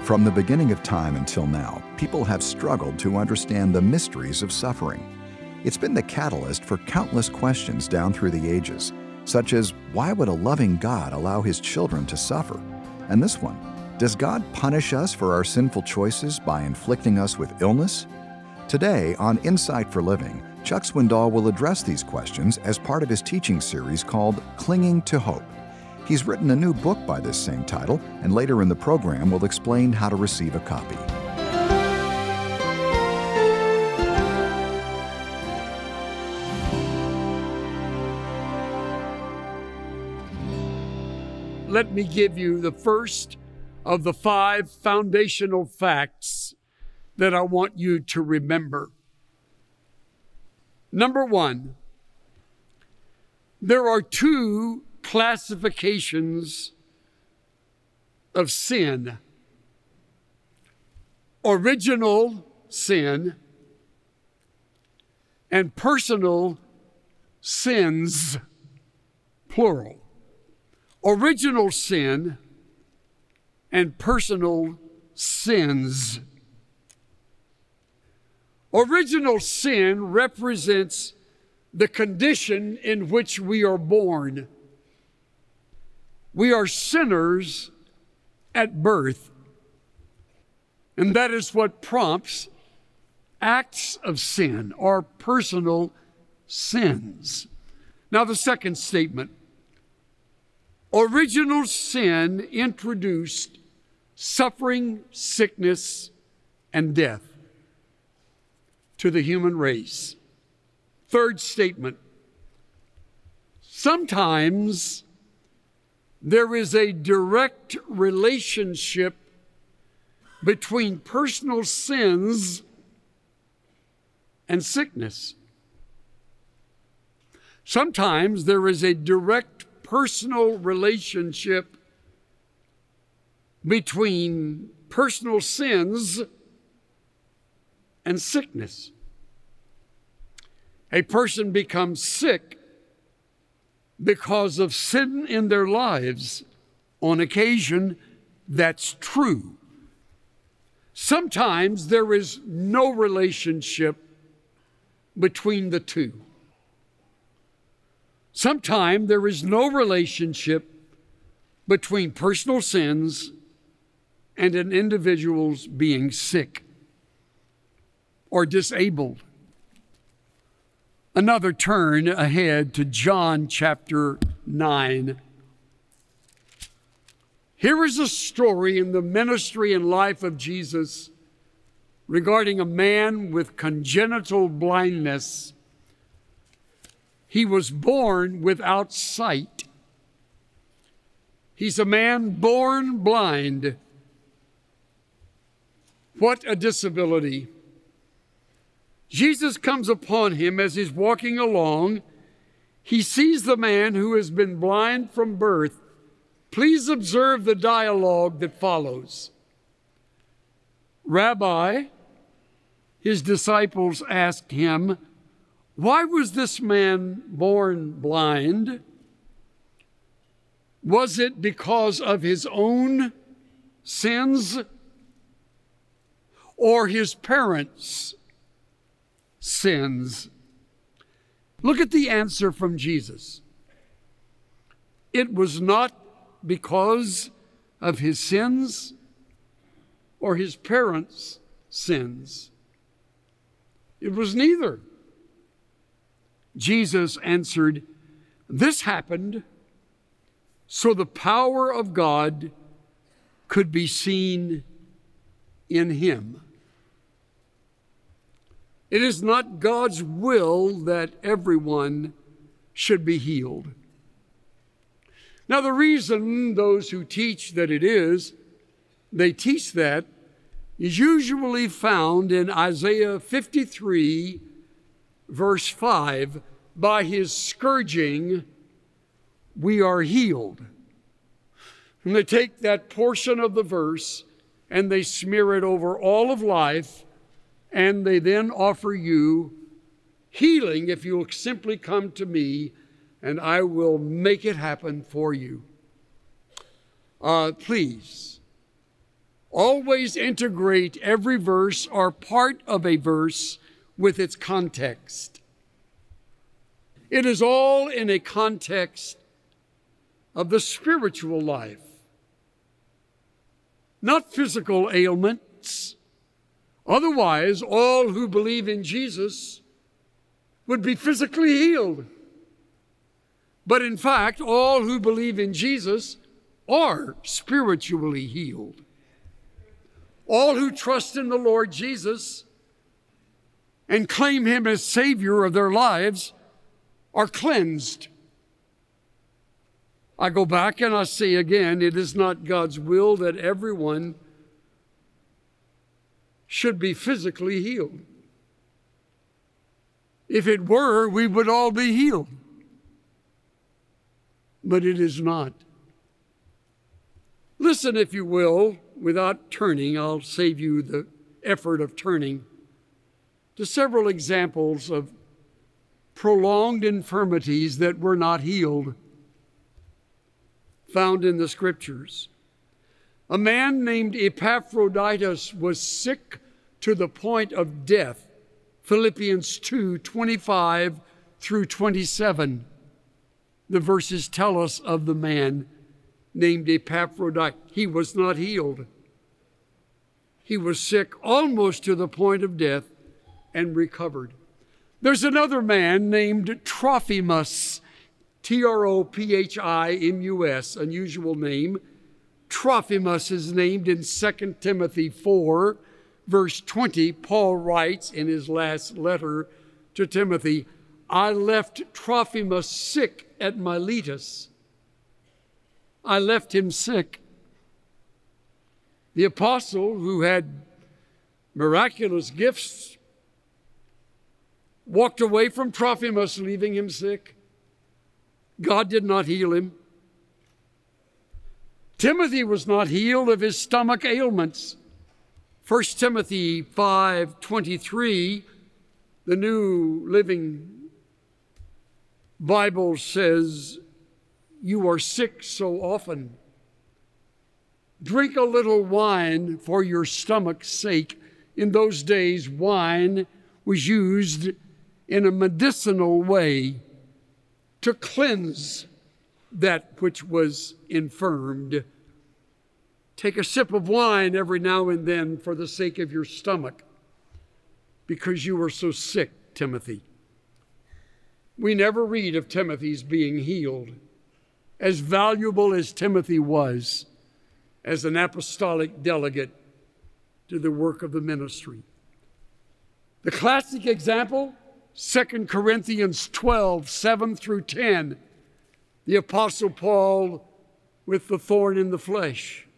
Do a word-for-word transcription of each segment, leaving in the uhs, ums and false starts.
From the beginning of time until now, people have struggled to understand the mysteries of suffering. It's been the catalyst for countless questions down through the ages, such as, why would a loving God allow His children to suffer? And this one, does God punish us for our sinful choices by inflicting us with illness? Today on Insight for Living, Chuck Swindoll will address these questions as part of his teaching series called Clinging to Hope. He's written a new book by this same title, and later in the program will explain how to receive a copy. Let me give you the first of the five foundational facts that I want you to remember. Number one, there are two classifications of sin: original sin and personal sins, plural. Original sin and personal sins. Original sin represents the condition in which we are born. We are sinners at birth, and that is what prompts acts of sin or personal sins. Now, the second statement: original sin introduced suffering, sickness, and death to the human race. Third statement: sometimes there is a direct relationship between personal sins and sickness. Sometimes there is a direct personal relationship between personal sins and sickness. A person becomes sick because of sin in their lives. On occasion, that's true. Sometimes there is no relationship between the two. Sometimes there is no relationship between personal sins and an individual's being sick or disabled. Another turn ahead to John chapter nine. Here is a story in the ministry and life of Jesus regarding a man with congenital blindness. He was born without sight. He's a man born blind. What a disability. Jesus comes upon him as he's walking along. He sees the man who has been blind from birth. Please observe the dialogue that follows. Rabbi, his disciples asked him, why was this man born blind? Was it because of his own sins or his parents' sins? Look at the answer from Jesus. It was not because of his sins or his parents' sins. It was neither. Jesus answered, this happened so the power of God could be seen in him. It is not God's will that everyone should be healed. Now, the reason those who teach that it is, they teach that, is usually found in Isaiah fifty-three, verse five, by his scourging, we are healed. And they take that portion of the verse and they smear it over all of life, and they then offer you healing if you'll simply come to me and I will make it happen for you. Uh, please, Always integrate every verse or part of a verse with its context. It is all in a context of the spiritual life, not physical ailments. Otherwise, all who believe in Jesus would be physically healed. But in fact, all who believe in Jesus are spiritually healed. All who trust in the Lord Jesus and claim Him as Savior of their lives are cleansed. I go back and I say again, it is not God's will that everyone should be physically healed. If it were, we would all be healed. But it is not. Listen, if you will, without turning, I'll save you the effort of turning, to several examples of prolonged infirmities that were not healed, found in the Scriptures. A man named Epaphroditus was sick to the point of death. Philippians two, twenty-five through twenty-seven. The verses tell us of the man named Epaphroditus. He was not healed. He was sick almost to the point of death and recovered. There's another man named Trophimus, T R O P H I M U S, unusual name. Trophimus is named in Second Timothy four, verse twenty. Paul writes in his last letter to Timothy, I left Trophimus sick at Miletus. I left him sick. The apostle, who had miraculous gifts, walked away from Trophimus, leaving him sick. God did not heal him. Timothy was not healed of his stomach ailments. First Timothy five twenty-three, the New Living Bible says, you are sick so often. Drink a little wine for your stomach's sake. In those days, wine was used in a medicinal way to cleanse that which was infirmed. Take a sip of wine every now and then for the sake of your stomach, because you were so sick, Timothy. We never read of Timothy's being healed. As valuable as Timothy was as an apostolic delegate to the work of the ministry. The classic example, Second Corinthians twelve, seven through ten, the Apostle Paul with the thorn in the flesh.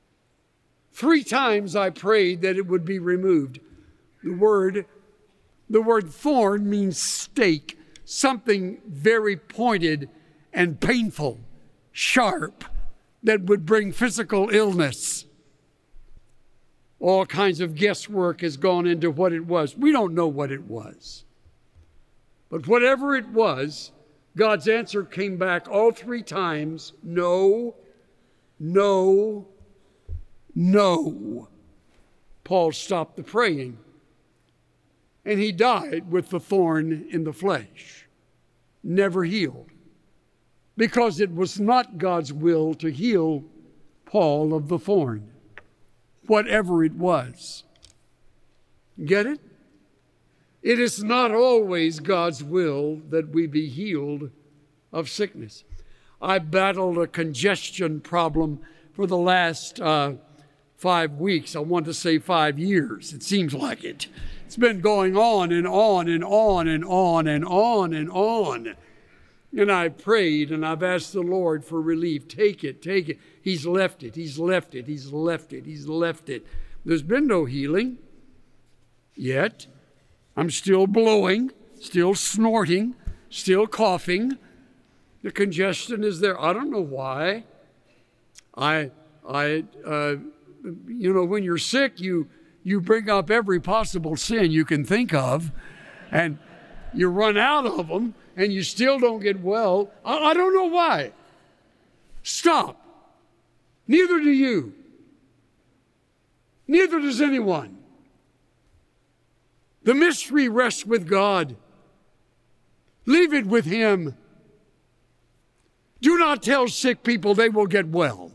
Three times I prayed that it would be removed. The word, the word thorn means stake, something very pointed and painful, sharp, that would bring physical illness. All kinds of guesswork has gone into what it was. We don't know what it was. But whatever it was, God's answer came back all three times, no, no, no. Paul stopped the praying, and he died with the thorn in the flesh, never healed, because it was not God's will to heal Paul of the thorn, whatever it was. Get it? It is not always God's will that we be healed of sickness. I battled a congestion problem for the last uh, five weeks. I want to say five years. It seems like it. It's been going on and on and on and on and on and on. And I prayed and I've asked the Lord for relief. Take it, take it. He's left it, he's left it, he's left it, he's left it. There's been no healing yet. I'm still blowing, still snorting, still coughing. The congestion is there. I don't know why. I, I, uh, you know, when you're sick, you you bring up every possible sin you can think of, and you run out of them, and you still don't get well. I, I don't know why. Stop. Neither do you. Neither does anyone. The mystery rests with God. Leave it with Him. Do not tell sick people they will get well.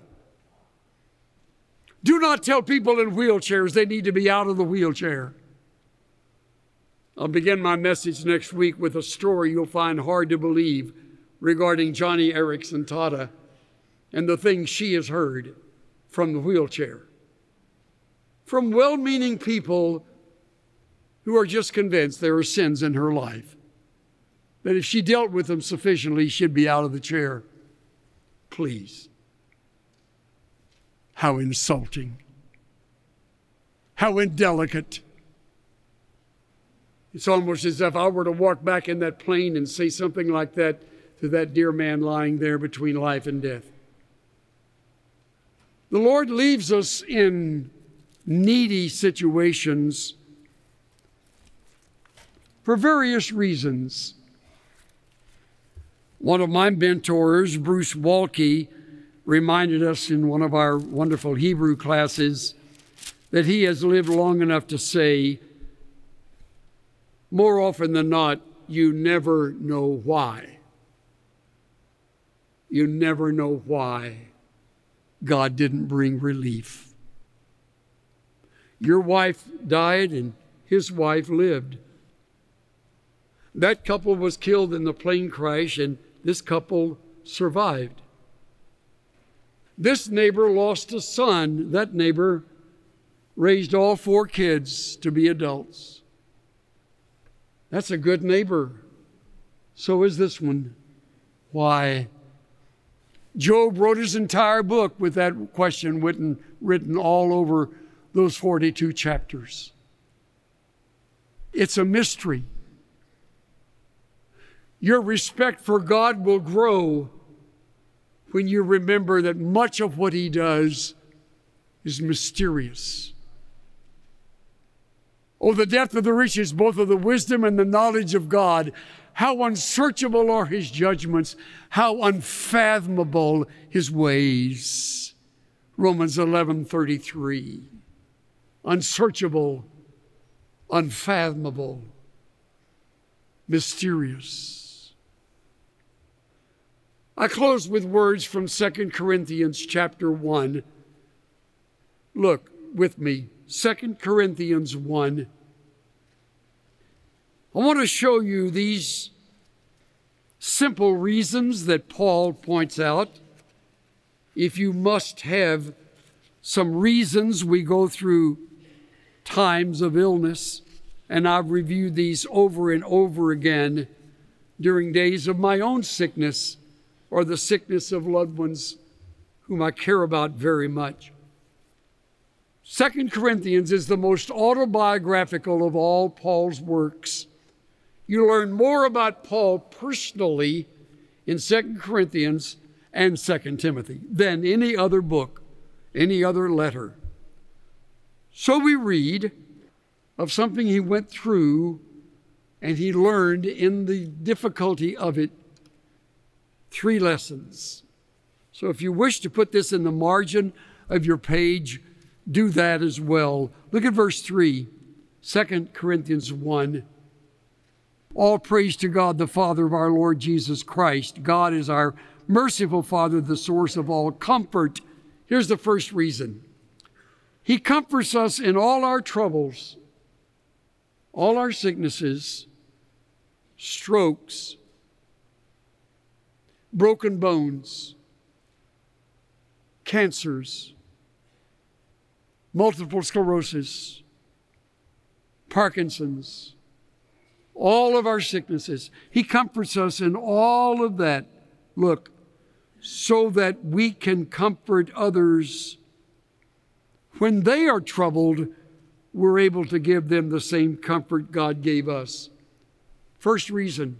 Do not tell people in wheelchairs they need to be out of the wheelchair. I'll begin my message next week with a story you'll find hard to believe regarding Johnny Erickson Tata and the things she has heard from the wheelchair. From well-meaning people who are just convinced there are sins in her life, that if she dealt with them sufficiently, she'd be out of the chair. Please. How insulting. How indelicate. It's almost as if I were to walk back in that plane and say something like that to that dear man lying there between life and death. The Lord leaves us in needy situations for various reasons. One of my mentors, Bruce Waltke, reminded us in one of our wonderful Hebrew classes that he has lived long enough to say, more often than not, you never know why. You never know why God didn't bring relief. Your wife died and his wife lived. That couple was killed in the plane crash and this couple survived. This neighbor lost a son. That neighbor raised all four kids to be adults. That's a good neighbor. So is this one. Why? Job wrote his entire book with that question written, written all over those forty-two chapters. It's a mystery. Your respect for God will grow when you remember that much of what He does is mysterious. Oh, the depth of the riches, both of the wisdom and the knowledge of God. How unsearchable are His judgments. How unfathomable His ways. Romans eleven thirty-three. Unsearchable, unfathomable, mysterious. I close with words from Second Corinthians chapter one. Look with me, Second Corinthians one. I want to show you these simple reasons that Paul points out. If you must have some reasons, we go through times of illness, and I've reviewed these over and over again during days of my own sickness or the sickness of loved ones whom I care about very much. Second Corinthians is the most autobiographical of all Paul's works. You learn more about Paul personally in Second Corinthians and Second Timothy than any other book, any other letter. So we read of something he went through and he learned in the difficulty of it three lessons. So if you wish to put this in the margin of your page, do that as well. Look at verse three, Second Corinthians one. All praise to God, the Father of our Lord Jesus Christ. God is our merciful Father, the source of all comfort. Here's the first reason. He comforts us in all our troubles, all our sicknesses, strokes, broken bones, cancers, multiple sclerosis, Parkinson's, all of our sicknesses. He comforts us in all of that. Look, so that we can comfort others. When they are troubled, we're able to give them the same comfort God gave us. First reason,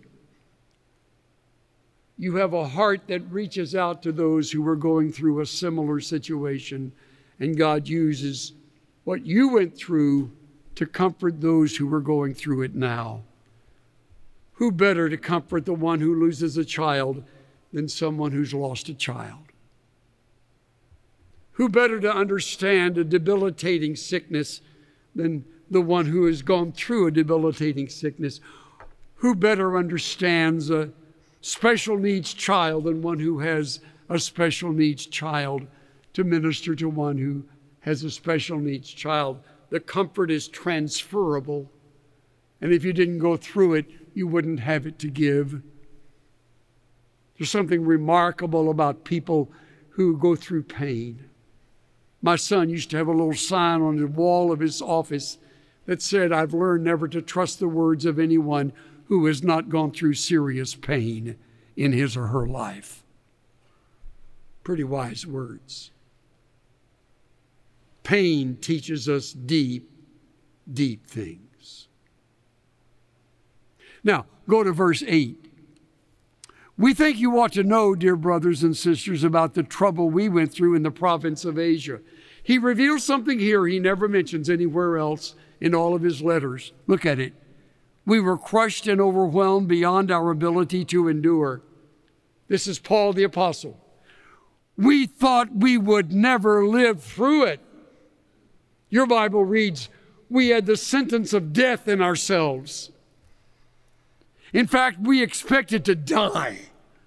you have a heart that reaches out to those who are going through a similar situation, and God uses what you went through to comfort those who are going through it now. Who better to comfort the one who loses a child than someone who's lost a child? Who better to understand a debilitating sickness than the one who has gone through a debilitating sickness? Who better understands a special needs child than one who has a special needs child to minister to one who has a special needs child? The comfort is transferable. And if you didn't go through it, you wouldn't have it to give. There's something remarkable about people who go through pain. My son used to have a little sign on the wall of his office that said, "I've learned never to trust the words of anyone who has not gone through serious pain in his or her life." Pretty wise words. Pain teaches us deep, deep things. Now, go to verse eight. We think you ought to know, dear brothers and sisters, about the trouble we went through in the province of Asia. He reveals something here he never mentions anywhere else in all of his letters. Look at it. We were crushed and overwhelmed beyond our ability to endure. This is Paul the Apostle. We thought we would never live through it. Your Bible reads, we had the sentence of death in ourselves. In fact, we expected to die.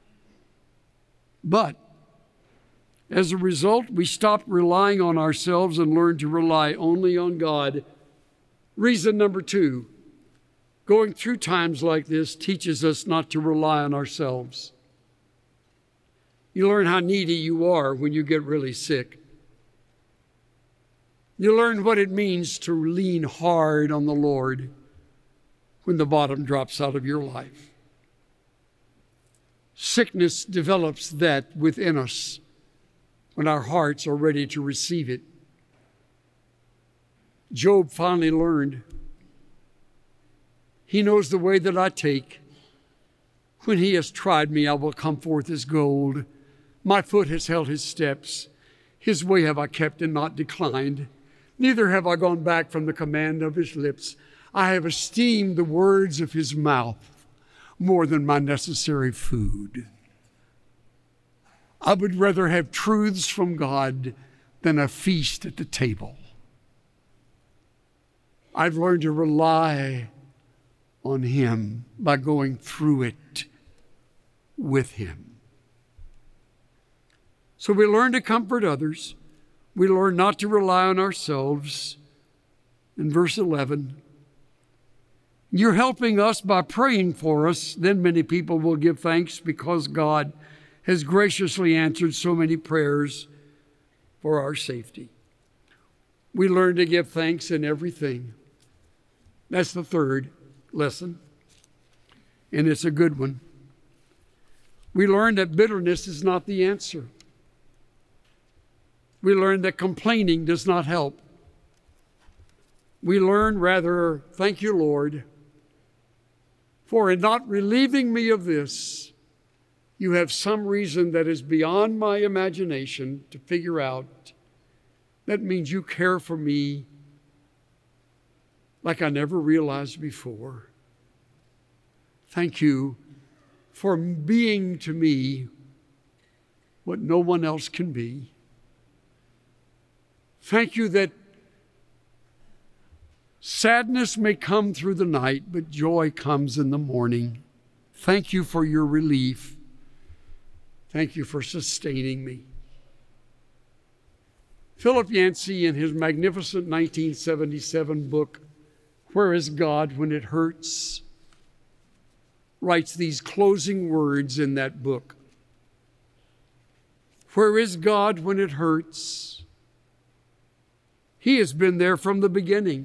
But as a result, we stopped relying on ourselves and learned to rely only on God. Reason number two, going through times like this teaches us not to rely on ourselves. You learn how needy you are when you get really sick. You learn what it means to lean hard on the Lord when the bottom drops out of your life. Sickness develops that within us when our hearts are ready to receive it. Job finally learned, he knows the way that I take. When he has tried me, I will come forth as gold. My foot has held his steps. His way have I kept and not declined. Neither have I gone back from the command of his lips. I have esteemed the words of his mouth more than my necessary food. I would rather have truths from God than a feast at the table. I've learned to rely on him by going through it with him. So we learn to comfort others. We learn not to rely on ourselves. In verse eleven, you're helping us by praying for us. Then many people will give thanks because God has graciously answered so many prayers for our safety. We learn to give thanks in everything. That's the third lesson, and it's a good one. We learn that bitterness is not the answer. We learn that complaining does not help. We learn rather, thank you, Lord, for in not relieving me of this, you have some reason that is beyond my imagination to figure out. That means you care for me like I never realized before. Thank you for being to me what no one else can be. Thank you that sadness may come through the night, but joy comes in the morning. Thank you for your relief. Thank you for sustaining me. Philip Yancey, in his magnificent nineteen seventy-seven book, Where is God When It Hurts?, writes these closing words in that book. Where is God when it hurts? He has been there from the beginning,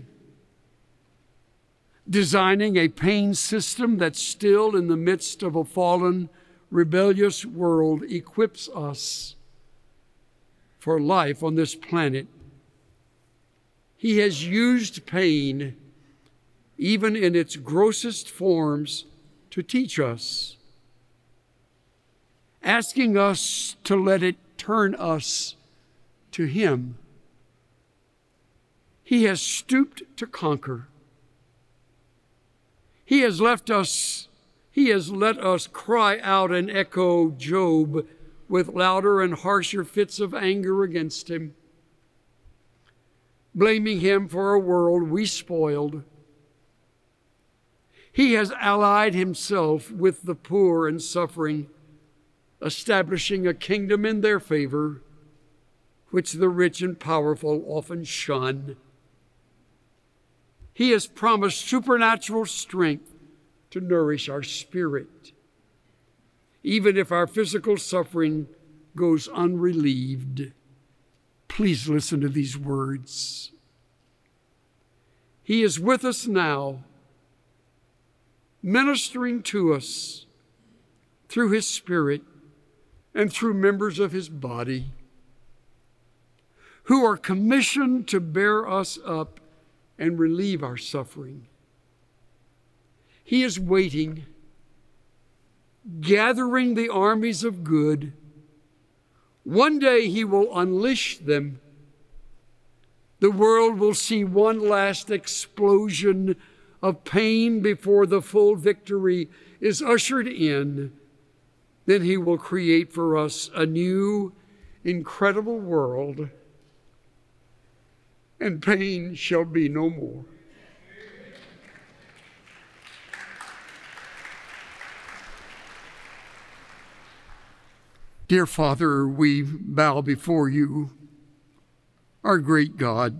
designing a pain system that still in the midst of a fallen, rebellious world equips us for life on this planet. He has used pain, even in its grossest forms, to teach us, asking us to let it turn us to Him. He has stooped to conquer. He has left us, He has let us cry out and echo Job with louder and harsher fits of anger against Him. blaming him for a world we spoiled. He has allied himself with the poor and suffering, establishing a kingdom in their favor, which the rich and powerful often shun. He has promised supernatural strength to nourish our spirit, even if our physical suffering goes unrelieved. Please listen to these words. He is with us now, ministering to us through his Spirit and through members of his body, who are commissioned to bear us up and relieve our suffering. He is waiting, gathering the armies of good. One day he will unleash them. The world will see one last explosion of pain before the full victory is ushered in. Then he will create for us a new, incredible world, and pain shall be no more. Dear Father, we bow before you, our great God,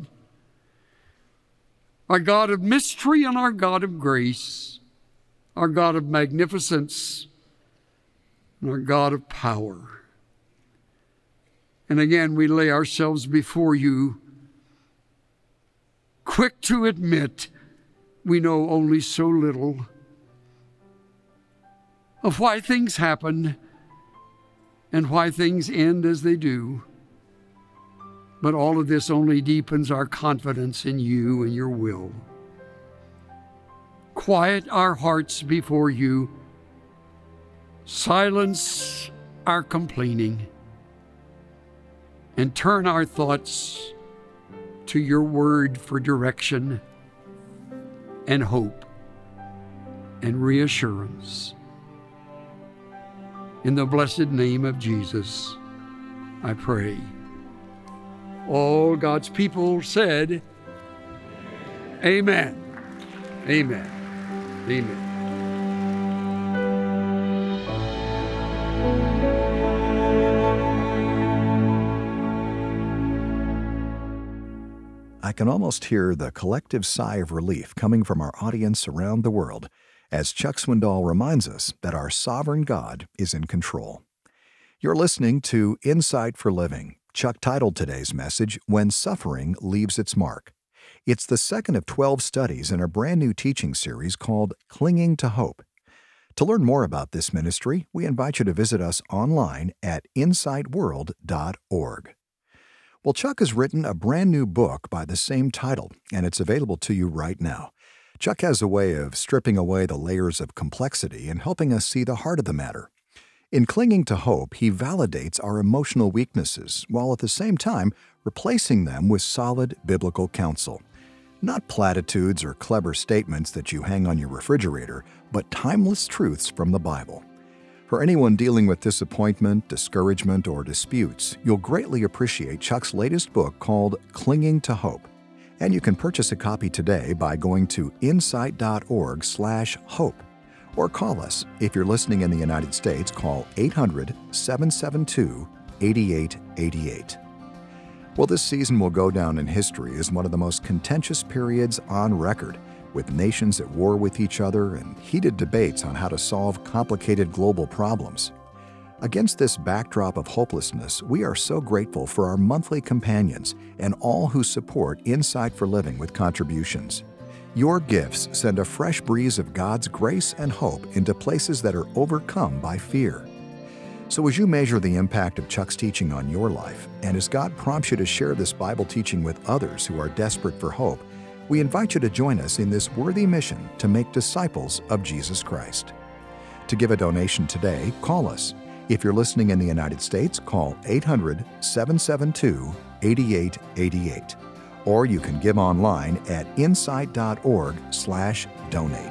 our God of mystery and our God of grace, our God of magnificence, and our God of power. And again, we lay ourselves before you, quick to admit we know only so little of why things happen and why things end as they do. But all of this only deepens our confidence in you and your will. Quiet our hearts before you. Silence our complaining. And turn our thoughts to your word for direction and hope and reassurance. In the blessed name of Jesus, I pray. All God's people said, Amen. Amen. Amen. I can almost hear the collective sigh of relief coming from our audience around the world as Chuck Swindoll reminds us that our sovereign God is in control. You're listening to Insight for Living. Chuck titled today's message, When Suffering Leaves Its Mark. It's the second of twelve studies in a brand new teaching series called Clinging to Hope. To learn more about this ministry, we invite you to visit us online at insight world dot org. Well, Chuck has written a brand new book by the same title, and it's available to you right now. Chuck has a way of stripping away the layers of complexity and helping us see the heart of the matter. In Clinging to Hope, he validates our emotional weaknesses, while at the same time replacing them with solid biblical counsel. Not platitudes or clever statements that you hang on your refrigerator, but timeless truths from the Bible. For anyone dealing with disappointment, discouragement, or disputes, you'll greatly appreciate Chuck's latest book called Clinging to Hope. And you can purchase a copy today by going to insight dot org slash hope. Or call us. If you're listening in the United States, call eight hundred, seven seven two, eight eight eight eight. Well, this season will go down in history as one of the most contentious periods on record, with nations at war with each other and heated debates on how to solve complicated global problems. Against this backdrop of hopelessness, we are so grateful for our monthly companions and all who support Insight for Living with contributions. Your gifts send a fresh breeze of God's grace and hope into places that are overcome by fear. So as you measure the impact of Chuck's teaching on your life, and as God prompts you to share this Bible teaching with others who are desperate for hope, we invite you to join us in this worthy mission to make disciples of Jesus Christ. To give a donation today, call us. If you're listening in the United States, call eight hundred, seven seven two, eight eight eight eight. Or you can give online at insight dot org slash donate.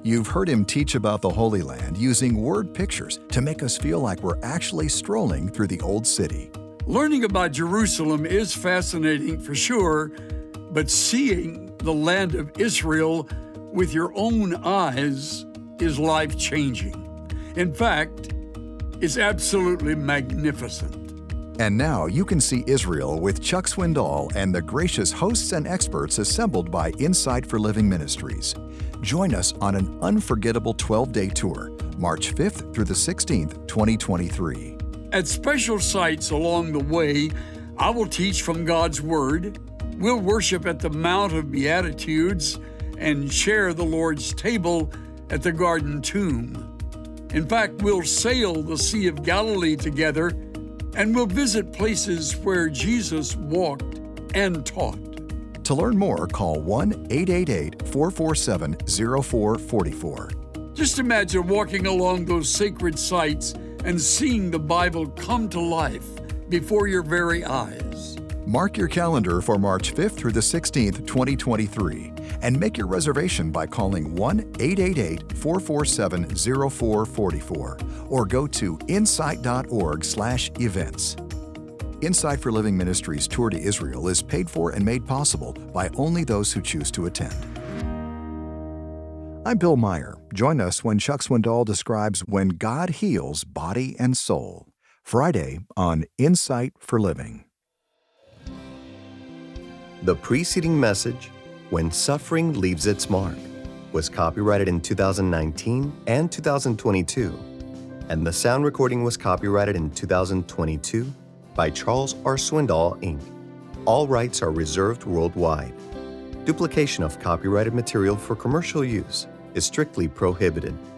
You've heard him teach about the Holy Land using word pictures to make us feel like we're actually strolling through the Old City. Learning about Jerusalem is fascinating for sure, but seeing the land of Israel with your own eyes is life-changing. In fact, it's absolutely magnificent. And now you can see Israel with Chuck Swindoll and the gracious hosts and experts assembled by Insight for Living Ministries. Join us on an unforgettable twelve-day tour, March fifth through the sixteenth, twenty twenty-three. At special sites along the way, I will teach from God's Word. We'll worship at the Mount of Beatitudes and share the Lord's table at the Garden Tomb. In fact, we'll sail the Sea of Galilee together, and we'll visit places where Jesus walked and taught. To learn more, call one eight eight eight, four four seven, zero four four four. Just imagine walking along those sacred sites and seeing the Bible come to life before your very eyes. Mark your calendar for March fifth through the sixteenth, twenty twenty-three, and make your reservation by calling one eight eight eight, four four seven, zero four four four or go to insight dot org slash events. Insight for Living Ministries Tour to Israel is paid for and made possible by only those who choose to attend. I'm Bill Meyer. Join us when Chuck Swindoll describes When God Heals Body and Soul, Friday on Insight for Living. The preceding message, When Suffering Leaves Its Mark, was copyrighted in two thousand nineteen and two thousand twenty-two, and the sound recording was copyrighted in two thousand twenty-two by Charles R. Swindoll, Incorporated. All rights are reserved worldwide. Duplication of copyrighted material for commercial use is strictly prohibited.